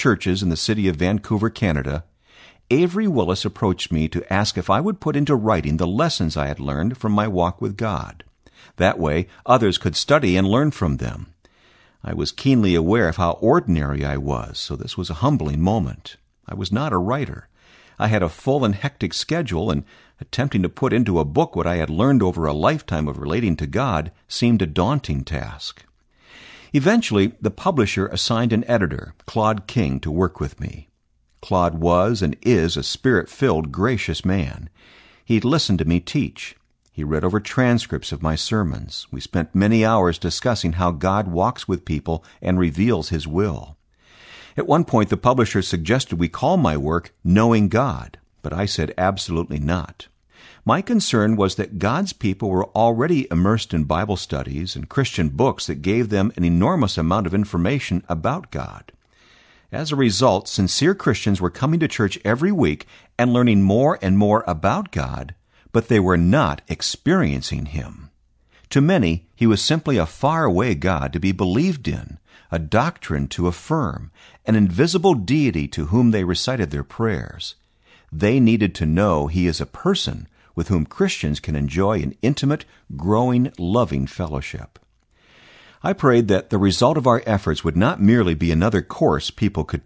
churches in the city of Vancouver, Canada, Avery Willis approached me to ask if I would put into writing the lessons I had learned from my walk with God. That way, others could study and learn from them. I was keenly aware of how ordinary I was, so this was a humbling moment. I was not a writer. I had a full and hectic schedule, and attempting to put into a book what I had learned over a lifetime of relating to God seemed a daunting task. Eventually, the publisher assigned an editor, Claude King, to work with me. Claude was and is a spirit-filled, gracious man. He'd listened to me teach. He read over transcripts of my sermons. We spent many hours discussing how God walks with people and reveals His will. At one point, the publisher suggested we call my work Knowing God, but I said absolutely not. My concern was that God's people were already immersed in Bible studies and Christian books that gave them an enormous amount of information about God. As a result, sincere Christians were coming to church every week and learning more and more about God, but they were not experiencing Him. To many, He was simply a faraway God to be believed in, a doctrine to affirm, an invisible deity to whom they recited their prayers. They needed to know He is a person with whom Christians can enjoy an intimate, growing, loving fellowship. I prayed that the result of our efforts would not merely be another course people could